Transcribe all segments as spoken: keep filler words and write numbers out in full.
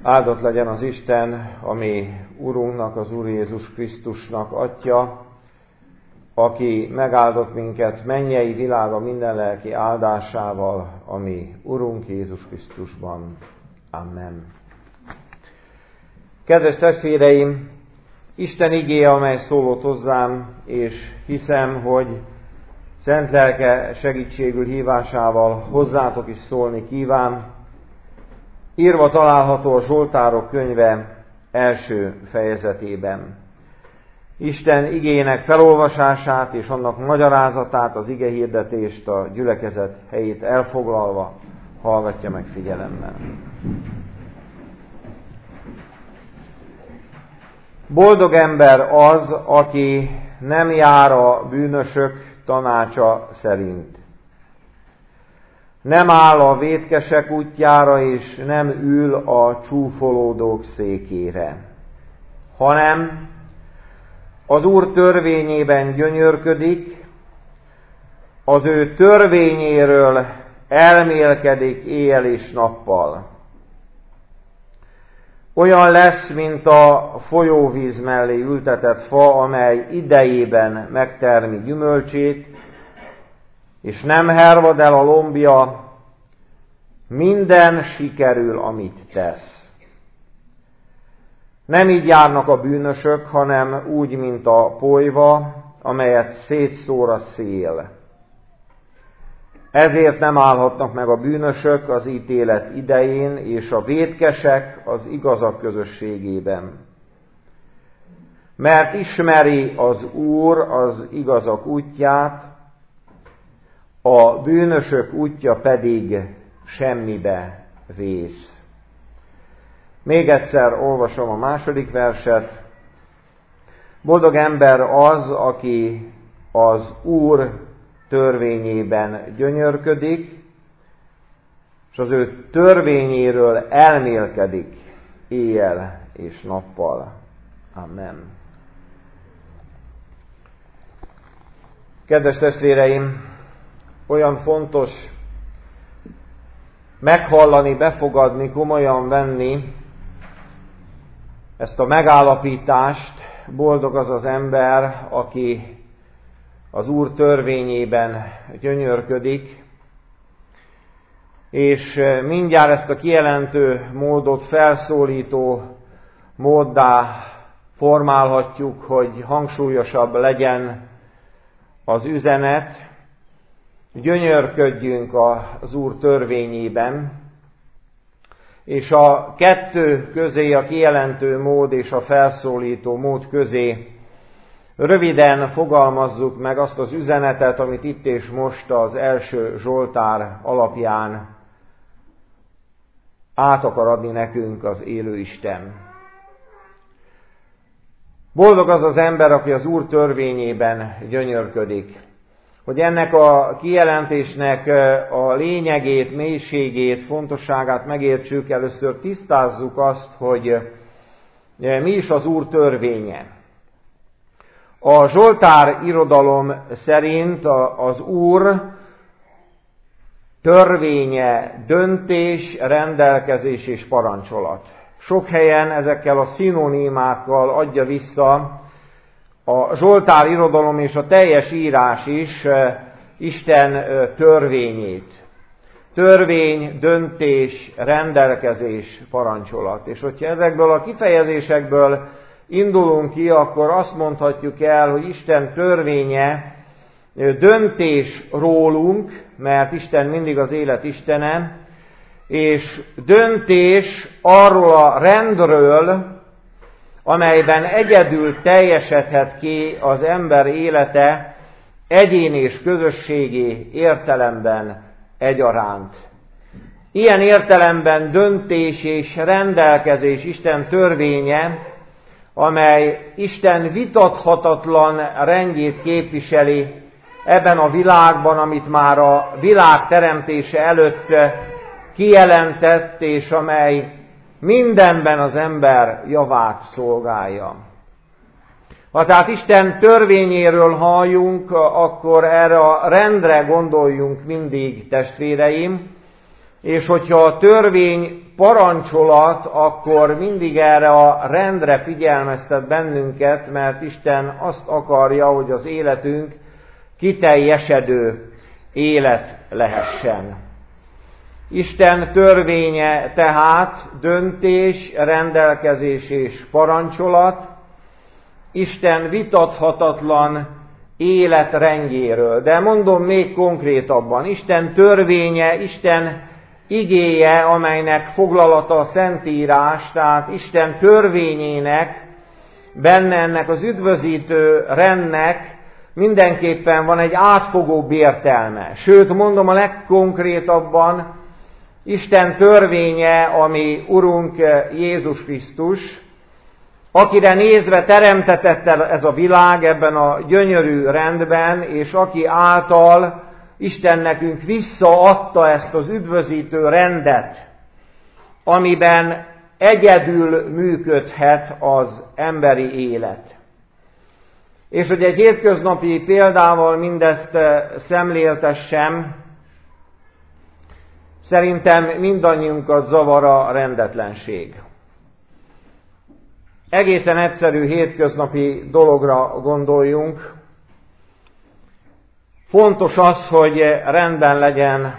Áldott legyen az Isten, ami Urunknak, az Úr Jézus Krisztusnak Atya, aki megáldott minket mennyei világa minden lelki áldásával, ami Urunk Jézus Krisztusban. Amen. Kedves testvéreim, Isten igéje, amely szólott hozzám, és hiszem, hogy szent lelke segítségül hívásával hozzátok is szólni kíván, írva található a Zsoltárok könyve első fejezetében. Isten igének felolvasását és annak magyarázatát, az igehirdetést, a gyülekezet helyét elfoglalva hallgatja meg figyelemmel. Boldog ember az, aki nem jár a bűnösök tanácsa szerint. Nem áll a vétkesek útjára, és nem ül a csúfolódók székére, hanem az Úr törvényében gyönyörködik, az ő törvényéről elmélkedik éjjel és nappal. Olyan lesz, mint a folyóvíz mellé ültetett fa, amely idejében megtermi gyümölcsét, és nem hervad el a lombja, minden sikerül, amit tesz. Nem így járnak a bűnösök, hanem úgy, mint a polyva, amelyet szétszór a szél. Ezért nem állhatnak meg a bűnösök az ítélet idején, és a vétkesek az igazak közösségében. Mert ismeri az Úr az igazak útját, a bűnösök útja pedig semmibe vész. Még egyszer olvasom a második verset. Boldog ember az, aki az Úr törvényében gyönyörködik, és az ő törvényéről elmélkedik éjjel és nappal. Amen. Kedves testvéreim, olyan fontos meghallani, befogadni, komolyan venni ezt a megállapítást, boldog az az ember, aki az Úr törvényében gyönyörködik, és mindjárt ezt a kijelentő módot felszólító móddá formálhatjuk, hogy hangsúlyosabb legyen az üzenet. Gyönyörködjünk az Úr törvényében, és a kettő közé, a kijelentő mód és a felszólító mód közé röviden fogalmazzuk meg azt az üzenetet, amit itt és most az első Zsoltár alapján át akar adni nekünk az élő Isten. Boldog az az ember, aki az Úr törvényében gyönyörködik. Hogy ennek a kijelentésnek a lényegét, mélységét, fontosságát megértsük, először tisztázzuk azt, hogy mi is az Úr törvénye. A Zsoltár irodalom szerint az Úr törvénye döntés, rendelkezés és parancsolat. Sok helyen ezekkel a szinonimákkal adja vissza a Zsoltár irodalom és a teljes írás is Isten törvényét. Törvény, döntés, rendelkezés, parancsolat. És hogyha ezekből a kifejezésekből indulunk ki, akkor azt mondhatjuk el, hogy Isten törvénye döntés rólunk, mert Isten mindig az élet Istene, és döntés arról a rendről, amelyben egyedül teljesedhet ki az ember élete egyéni és közösségi értelemben egyaránt. Ilyen értelemben döntés és rendelkezés Isten törvénye, amely Isten vitathatatlan rendjét képviseli ebben a világban, amit már a világ teremtése előtt kijelentett, és amely mindenben az ember javát szolgálja. Ha tehát Isten törvényéről halljunk, akkor erre a rendre gondoljunk mindig, testvéreim, És hogyha a törvény parancsolat, akkor mindig erre a rendre figyelmeztet bennünket, mert Isten azt akarja, hogy az életünk kiteljesedő élet lehessen. Isten törvénye tehát döntés, rendelkezés és parancsolat, Isten vitathatatlan életrendjéről. De mondom még konkrétabban, Isten törvénye, Isten igéje, amelynek foglalata a Szentírás, tehát Isten törvényének, benne ennek az üdvözítő rendnek mindenképpen van egy átfogóbb értelme. Sőt, mondom a legkonkrétabban, Isten törvénye, ami Urunk Jézus Krisztus, akire nézve teremtetett ez a világ ebben a gyönyörű rendben, és aki által Isten nekünk visszaadta ezt az üdvözítő rendet, amiben egyedül működhet az emberi élet. És hogy egy hétköznapi példával mindezt szemléltessem, szerintem mindannyiunkat zavar a rendetlenség. Egészen egyszerű hétköznapi dologra gondoljunk. Fontos az, hogy rendben legyen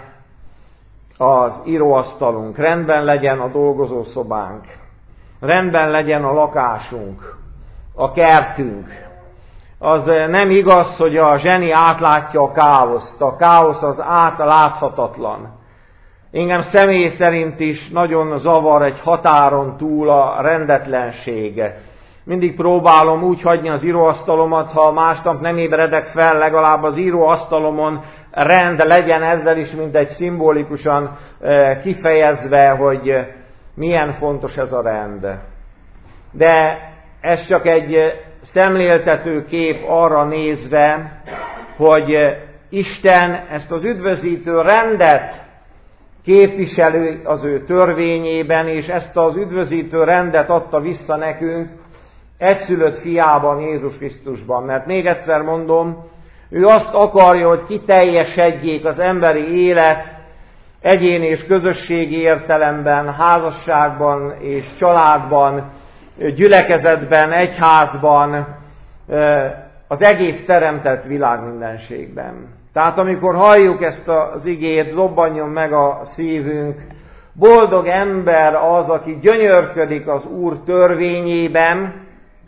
az íróasztalunk, rendben legyen a dolgozószobánk, rendben legyen a lakásunk, a kertünk. Az nem igaz, hogy a zseni átlátja a káoszt. A káosz az átláthatatlan. Engem személy szerint is nagyon zavar egy határon túl a rendetlenség. Mindig próbálom úgy hagyni az íróasztalomat, ha másnap nem ébredek fel, legalább az íróasztalomon rend legyen, ezzel is mindegy szimbolikusan kifejezve, hogy milyen fontos ez a rend. De ez csak egy szemléltető kép arra nézve, hogy Isten ezt az üdvözítő rendet képviselő az ő törvényében, és ezt az üdvözítő rendet adta vissza nekünk egyszülött fiában, Jézus Krisztusban. Mert még egyszer mondom, ő azt akarja, hogy kiteljesedjék az emberi élet egyéni és közösségi értelemben, házasságban és családban, gyülekezetben, egyházban, az egész teremtett világ mindenségben. Tehát amikor halljuk ezt az igét, robbanjon meg a szívünk, boldog ember az, aki gyönyörködik az Úr törvényében,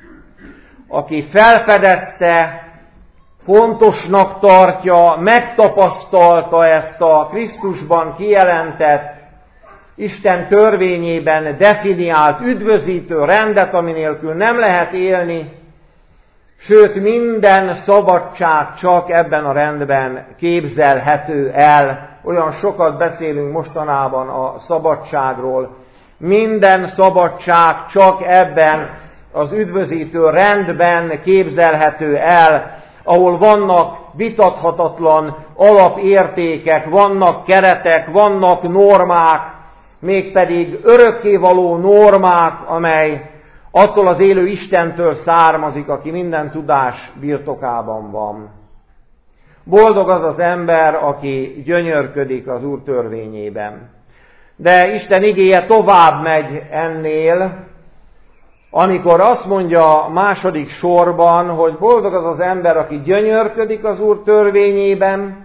aki felfedezte, fontosnak tartja, megtapasztalta ezt a Krisztusban kijelentett, Isten törvényében definiált üdvözítő rendet, ami nélkül nem lehet élni, sőt minden szabadság csak ebben a rendben képzelhető el. Olyan sokat beszélünk mostanában a szabadságról. Minden szabadság csak ebben az üdvözítő rendben képzelhető el, ahol vannak vitathatatlan alapértékek, vannak keretek, vannak normák, mégpedig örökkévaló normák, amely attól az élő Istentől származik, aki minden tudás birtokában van. Boldog az az ember, aki gyönyörködik az Úr törvényében. De Isten igéje tovább megy ennél, amikor azt mondja a második sorban, hogy boldog az az ember, aki gyönyörködik az Úr törvényében,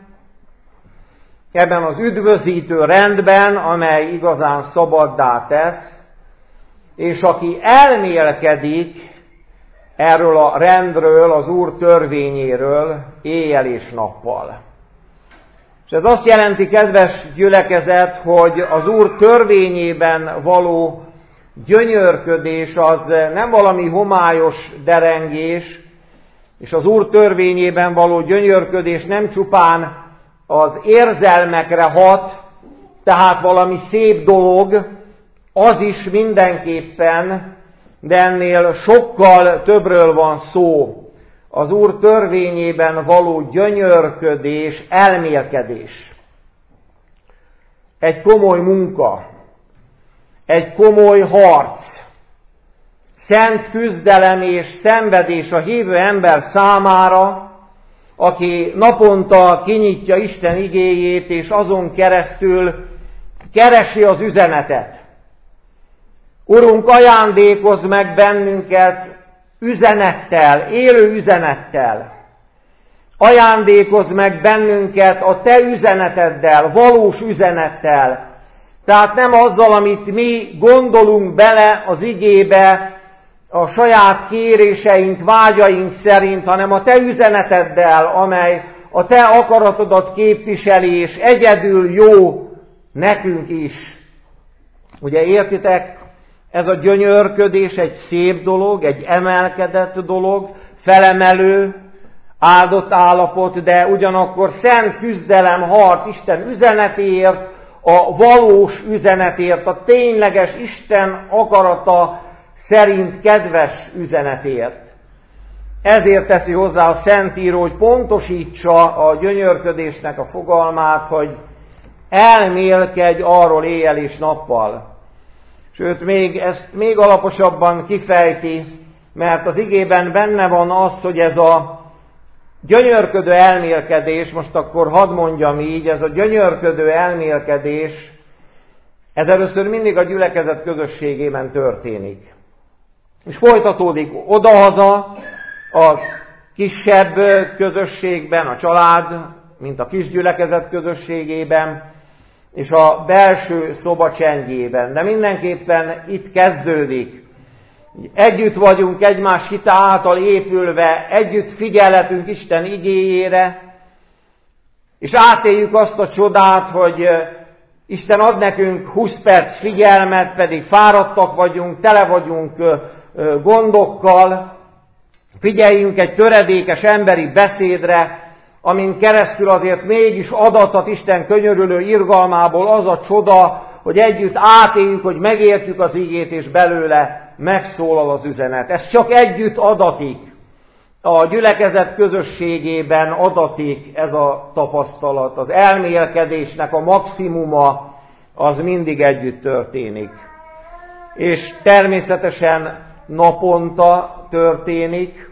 ebben az üdvözítő rendben, amely igazán szabaddá tesz, és aki elmélkedik erről a rendről, az Úr törvényéről éjjel és nappal. És ez azt jelenti, kedves gyülekezet, hogy az Úr törvényében való gyönyörködés az nem valami homályos derengés, és az Úr törvényében való gyönyörködés nem csupán az érzelmekre hat, tehát valami szép dolog, az is mindenképpen, de ennél sokkal többről van szó. Az Úr törvényében való gyönyörködés, elmélkedés. Egy komoly munka, egy komoly harc, szent küzdelem és szenvedés a hívő ember számára, aki naponta kinyitja Isten igéjét, és azon keresztül keresi az üzenetet. Urunk, ajándékozz meg bennünket üzenettel, élő üzenettel. Ajándékozz meg bennünket a Te üzeneteddel, valós üzenettel. Tehát nem azzal, amit mi gondolunk bele az igébe, a saját kéréseink, vágyaink szerint, hanem a Te üzeneteddel, amely a Te akaratodat képviseli, és egyedül jó nekünk is. Ugye értitek, ez a gyönyörködés egy szép dolog, egy emelkedett dolog, felemelő, áldott állapot, de ugyanakkor szent küzdelem, harc Isten üzenetéért, a valós üzenetért, a tényleges Isten akarata szerint kedves üzenetért. Ezért teszi hozzá a Szentíró, hogy pontosítsa a gyönyörködésnek a fogalmát, hogy elmélkedj arról éjjel és nappal. Sőt, még ezt még alaposabban kifejti, mert az igében benne van az, hogy ez a gyönyörködő elmélkedés, most akkor hadd mondjam így, ez a gyönyörködő elmélkedés, ez először mindig a gyülekezet közösségében történik. És folytatódik odahaza a kisebb közösségben, a család, mint a kisgyülekezet közösségében, és a belső szoba csendjében. De mindenképpen itt kezdődik. Együtt vagyunk egymás hite által épülve, együtt figyelhetünk Isten igéjére, és átéljük azt a csodát, hogy Isten ad nekünk húsz perc figyelmet, pedig fáradtak vagyunk, tele vagyunk gondokkal, figyeljünk egy töredékes emberi beszédre, amin keresztül azért mégis adatat Isten könyörülő irgalmából az a csoda, hogy együtt átéljük, hogy megértjük az igét, és belőle megszólal az üzenet. Ez csak együtt adatik. A gyülekezet közösségében adatik ez a tapasztalat. Az elmélkedésnek a maximuma az mindig együtt történik. És természetesen naponta történik,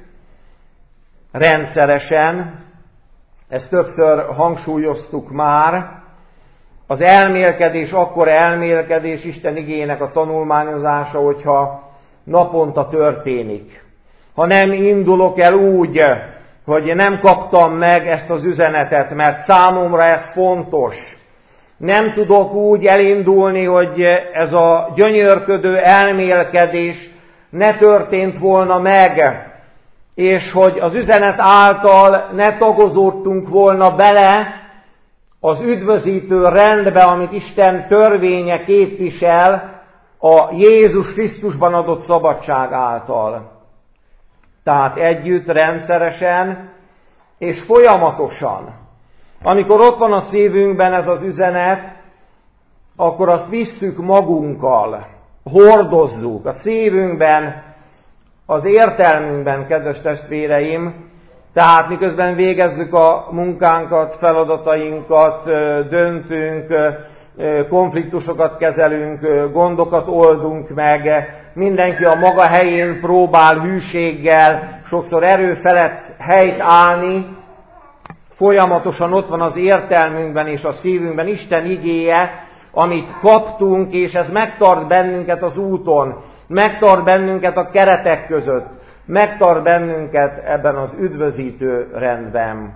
rendszeresen, ezt többször hangsúlyoztuk már, az elmélkedés akkor elmélkedés, Isten igének a tanulmányozása, hogyha naponta történik. Ha nem indulok el úgy, hogy nem kaptam meg ezt az üzenetet, mert számomra ez fontos. Nem tudok úgy elindulni, hogy ez a gyönyörködő elmélkedés ne történt volna meg, és hogy az üzenet által ne tagozódtunk volna bele az üdvözítő rendbe, amit Isten törvénye képvisel a Jézus Krisztusban adott szabadság által. Tehát együtt, rendszeresen és folyamatosan. Amikor ott van a szívünkben ez az üzenet, akkor azt visszük magunkkal, hordozzuk a szívünkben, az értelmünkben, kedves testvéreim, tehát miközben végezzük a munkánkat, feladatainkat, döntünk, konfliktusokat kezelünk, gondokat oldunk meg, mindenki a maga helyén próbál hűséggel, sokszor erő felett helyt állni, folyamatosan ott van az értelmünkben és a szívünkben Isten igéje, amit kaptunk, és ez megtart bennünket az úton, megtart bennünket a keretek között, megtart bennünket ebben az üdvözítő rendben.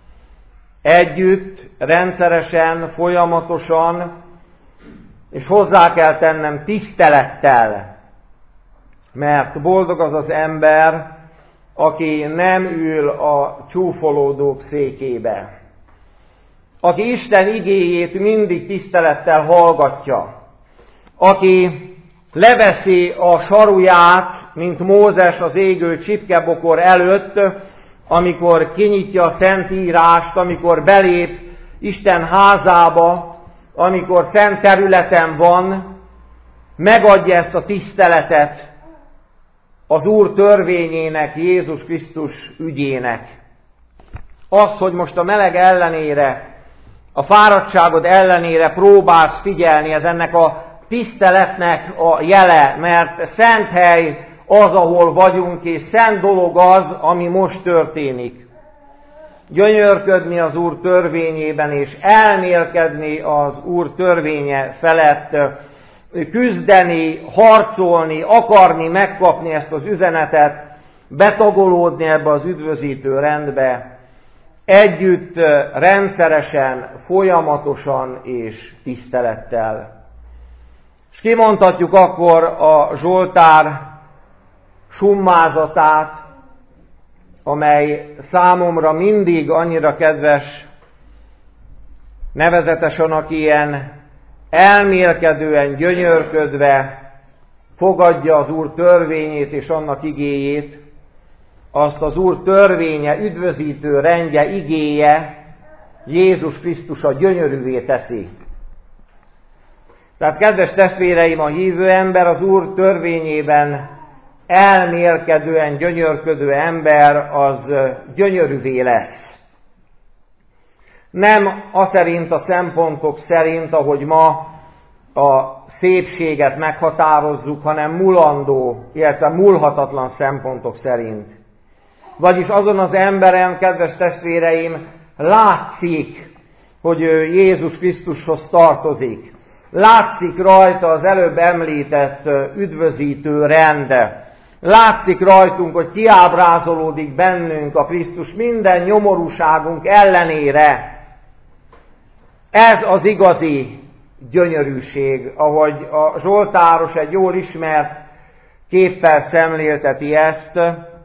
Együtt, rendszeresen, folyamatosan, és hozzá kell tennem tisztelettel, mert boldog az az ember, aki nem ül a csúfolódók székébe, aki Isten igéjét mindig tisztelettel hallgatja, aki leveszi a saruját, mint Mózes az égő csipkebokor előtt, amikor kinyitja a Szentírást, amikor belép Isten házába, amikor szent területen van, megadja ezt a tiszteletet az Úr törvényének, Jézus Krisztus ügyének. Az, hogy most a meleg ellenére, a fáradtságod ellenére próbálsz figyelni, ez ennek a tiszteletnek a jele, mert szent hely az, ahol vagyunk, és szent dolog az, ami most történik. gyönyörködni az Úr törvényében, és elmélkedni az Úr törvénye felett, küzdeni, harcolni, akarni, megkapni ezt az üzenetet, betagolódni ebbe az üdvözítő rendbe, együtt, rendszeresen, folyamatosan és tisztelettel. És kimondhatjuk akkor a Zsoltár summázatát, amely számomra mindig annyira kedves, nevezetesen aki ilyen elmélkedően, gyönyörködve fogadja az Úr törvényét és annak igéjét, azt az Úr törvénye, üdvözítő rendje, igéje Jézus Krisztus a gyönyörűvé teszi. Tehát, kedves testvéreim, a hívő ember az Úr törvényében elmélkedően, gyönyörködő ember az gyönyörűvé lesz. Nem a szerint, a szempontok szerint, ahogy ma a szépséget meghatározzuk, hanem mulandó, illetve múlhatatlan szempontok szerint. Vagyis azon az emberen, kedves testvéreim, látszik, hogy ő Jézus Krisztushoz tartozik. Látszik rajta az előbb említett üdvözítő rend. Látszik rajtunk, hogy kiábrázolódik bennünk a Krisztus minden nyomorúságunk ellenére. Ez az igazi gyönyörűség, ahogy a zsoltáros egy jól ismert képpel szemlélteti ezt,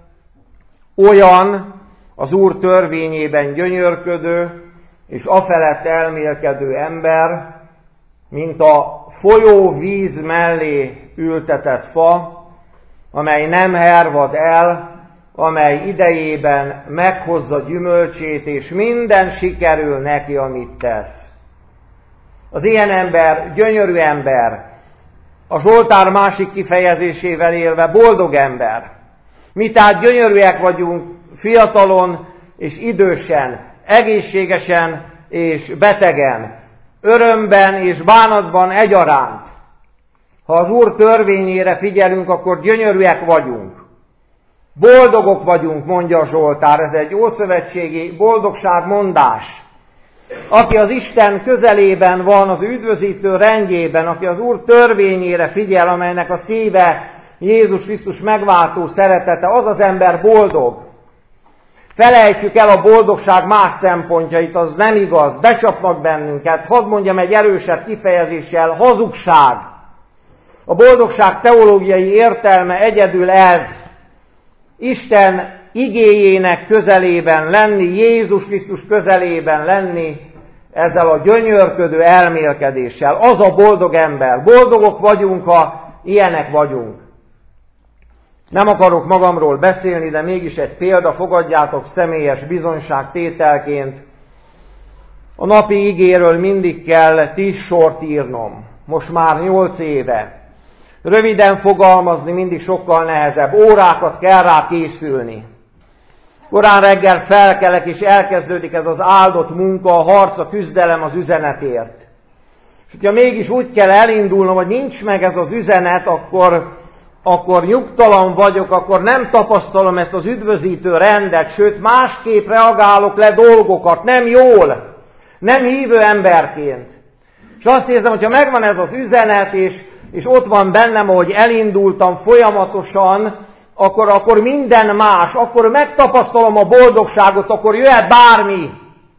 olyan az Úr törvényében gyönyörködő és afelett elmélkedő ember, mint a folyó víz mellé ültetett fa, amely nem hervad el, amely idejében meghozza gyümölcsét, és minden sikerül neki, amit tesz. Az ilyen ember gyönyörű ember, a Zsoltár másik kifejezésével élve boldog ember. Mi tehát gyönyörűek vagyunk fiatalon és idősen, egészségesen és betegen, örömben és bánatban egyaránt. Ha az Úr törvényére figyelünk, akkor gyönyörűek vagyunk. Boldogok vagyunk, mondja a Zsoltár, ez egy ószövetségi boldogságmondás. Aki az Isten közelében van, az üdvözítő rendjében, aki az Úr törvényére figyel, amelynek a szíve Jézus Krisztus megváltó szeretete, az az ember boldog. Felejtsük el a boldogság más szempontjait, az nem igaz, becsapnak bennünket. Hadd mondjam egy erősebb kifejezéssel, hazugság. A boldogság teológiai értelme egyedül ez. Isten igéjének közelében lenni, Jézus Krisztus közelében lenni, ezzel a gyönyörködő elmélkedéssel. Az a boldog ember. Boldogok vagyunk, ha ilyenek vagyunk. Nem akarok magamról beszélni, de mégis egy példa, fogadjátok személyes bizonyságtételként. A napi igéről mindig kell tíz sort írnom. Most már nyolc éve. Röviden fogalmazni mindig sokkal nehezebb. Órákat kell rá készülni. Korán reggel felkelek, és elkezdődik ez az áldott munka, a harc, a küzdelem az üzenetért. És hogyha mégis úgy kell elindulnom, hogy nincs meg ez az üzenet, akkor, akkor nyugtalan vagyok, akkor nem tapasztalom ezt az üdvözítő rendet, sőt másképp reagálok le dolgokat, nem jól, nem hívő emberként. És azt érzem, hogyha megvan ez az üzenet, és, és ott van bennem, ahogy elindultam folyamatosan, akkor, akkor minden más, akkor megtapasztalom a boldogságot, akkor jöhet bármi.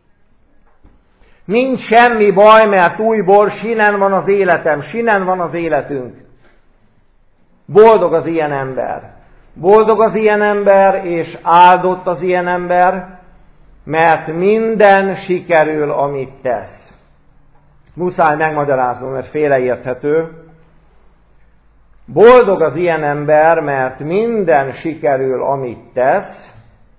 Nincs semmi baj, mert újból sinen van az életem, sinen van az életünk. Boldog az ilyen ember. Boldog az ilyen ember, és áldott az ilyen ember, mert minden sikerül, amit tesz. Muszáj megmagyaráznom, mert félreérthető. Boldog az ilyen ember, mert minden sikerül, amit tesz,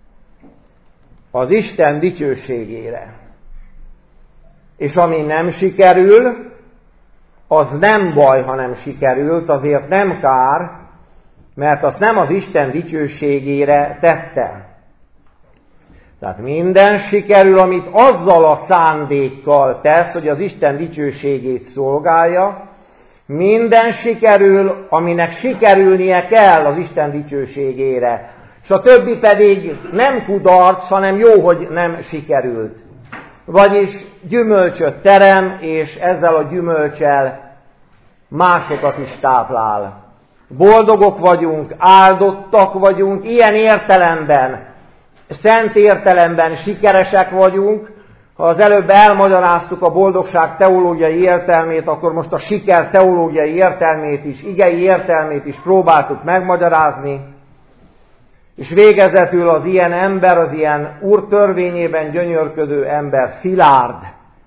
az Isten dicsőségére. És ami nem sikerül, az nem baj, ha nem sikerült, azért nem kár, mert azt nem az Isten dicsőségére tette. Tehát minden sikerül, amit azzal a szándékkal tesz, hogy az Isten dicsőségét szolgálja, minden sikerül, aminek sikerülnie kell az Isten dicsőségére. és a többi pedig nem kudarc, hanem jó, hogy nem sikerült. Vagyis gyümölcsöt terem, és ezzel a gyümölccsel másokat is táplál. Boldogok vagyunk, áldottak vagyunk, ilyen értelemben, szent értelemben sikeresek vagyunk. Ha az előbb elmagyaráztuk a boldogság teológiai értelmét, akkor most a siker teológiai értelmét is, igei értelmét is próbáltuk megmagyarázni. És végezetül az ilyen ember, az ilyen Úr törvényében gyönyörködő ember szilárd.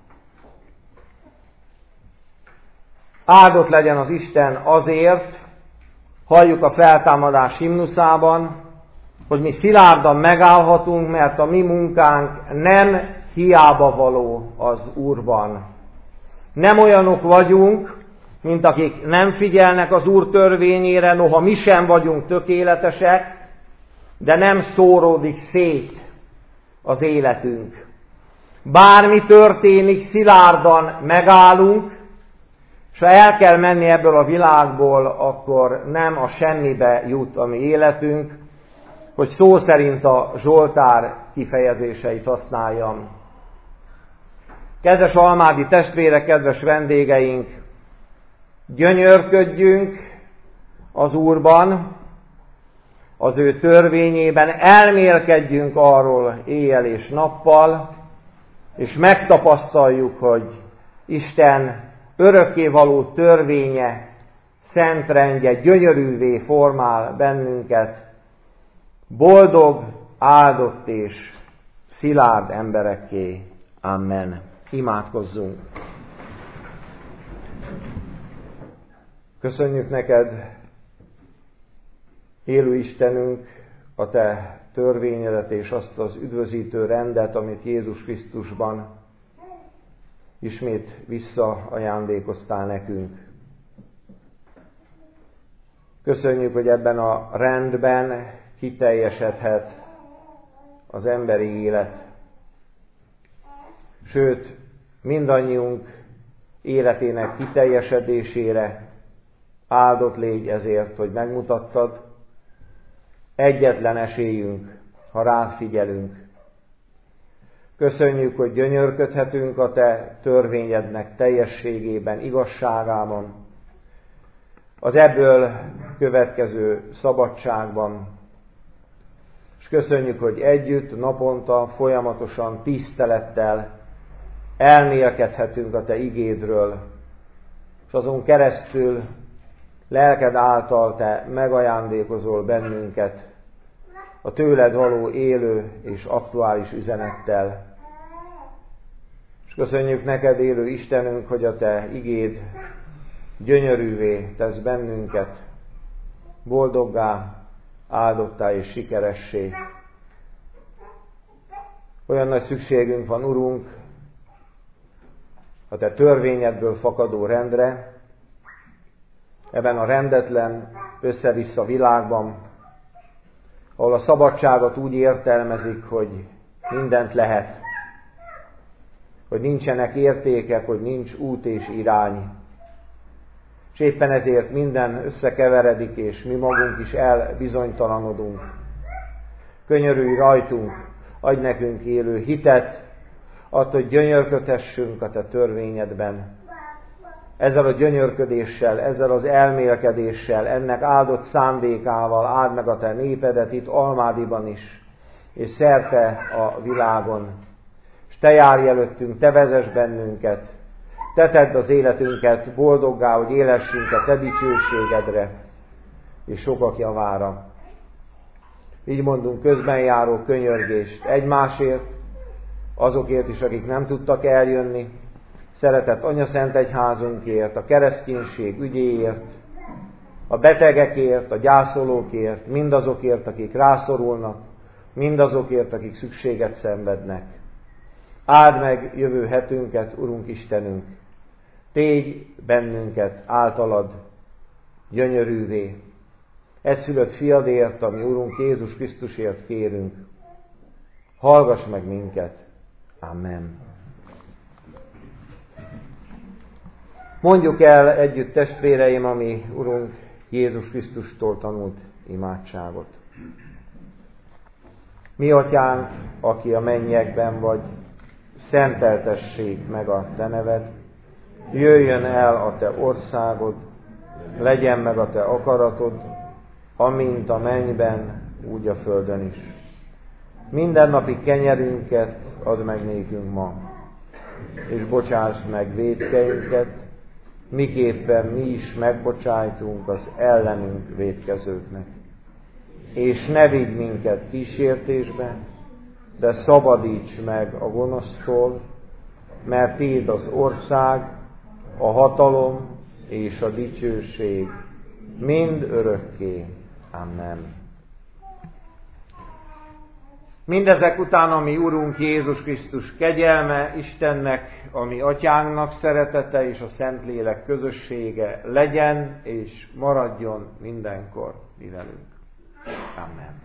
Áldott legyen az Isten azért, halljuk a feltámadás himnuszában, hogy mi szilárdan megállhatunk, mert a mi munkánk nem hiába való az Úrban. Nem olyanok vagyunk, mint akik nem figyelnek az Úr törvényére, noha mi sem vagyunk tökéletesek, de nem szóródik szét az életünk. Bármi történik, szilárdan megállunk, és ha el kell menni ebből a világból, akkor nem a semmibe jut a mi életünk, hogy szó szerint a Zsoltár kifejezéseit használjam. Kedves almádi testvérek, kedves vendégeink, gyönyörködjünk az Úrban, az ő törvényében, elmélkedjünk arról éjjel és nappal, és megtapasztaljuk, hogy Isten örökkévaló törvénye, szent rendje gyönyörűvé formál bennünket, boldog, áldott és szilárd emberekké. Amen. Imádkozzunk. Köszönjük neked, élő Istenünk, a te törvényedet és azt az üdvözítő rendet, amit Jézus Krisztusban ismét visszaajándékoztál nekünk. Köszönjük, hogy ebben a rendben kiteljesedhet az emberi élet. Sőt, mindannyiunk életének kiteljesedésére áldott légy ezért, hogy megmutattad, egyetlen esélyünk, ha rád figyelünk. Köszönjük, hogy gyönyörködhetünk a te törvényednek teljességében, igazságában, az ebből következő szabadságban. És köszönjük, hogy együtt, naponta, folyamatosan, tisztelettel elmélkedhetünk a te igédről, és azon keresztül lelked által te megajándékozol bennünket a tőled való élő és aktuális üzenettel. És köszönjük neked, élő Istenünk, hogy a te igéd gyönyörűvé tesz bennünket, boldoggá, áldottá és sikeressé. Olyan nagy szükségünk van, Urunk, a te törvényedből fakadó rendre, ebben a rendetlen, össze-vissza világban, ahol a szabadságot úgy értelmezik, hogy mindent lehet, hogy nincsenek értékek, hogy nincs út és irány. És éppen ezért minden összekeveredik, és mi magunk is elbizonytalanodunk. Könyörülj rajtunk, adj nekünk élő hitet, add, hogy gyönyörködhessünk a te törvényedben. Ezzel a gyönyörködéssel, ezzel az elmélkedéssel, ennek áldott szándékával áld meg a te népedet itt Almádiban is, és szerte a világon. És te járj előttünk, te vezess bennünket, te tedd az életünket boldoggá, hogy élhessünk a te dicsőségedre, és sokak javára. Így mondunk közbenjáró könyörgést egymásért, azokért is, akik nem tudtak eljönni, szeretett Anyaszent Egyházunkért, a kereszténység ügyéért, a betegekért, a gyászolókért, mindazokért, akik rászorulnak, mindazokért, akik szükséget szenvednek. Áld meg jövő hetünket, Urunk Istenünk! Tégy bennünket általad gyönyörűvé. Egyszülött fiadért, ami Urunk Jézus Krisztusért kérünk. Hallgass meg minket! Amen. Mondjuk el együtt, testvéreim, ami Urunk Jézus Krisztustól tanult imádságot. Mi atyánk, aki a mennyekben vagy, szenteltessék meg a te neved, jöjjön el a te országod, legyen meg a te akaratod, amint a mennyben, úgy a földön is. Mindennapi kenyerünket add meg nékünk ma, és bocsásd meg vétkeinket, miképpen mi is megbocsájtunk az ellenünk vétkezőknek. És ne vigy minket kísértésbe, de szabadíts meg a gonosztól, mert tiéd az ország, a hatalom és a dicsőség mind örökké. Amen. Mindezek után, ami Urunk Jézus Krisztus kegyelme, Istennek, ami Atyánknak szeretete és a Szentlélek közössége legyen és maradjon mindenkor mi velünk. Amen.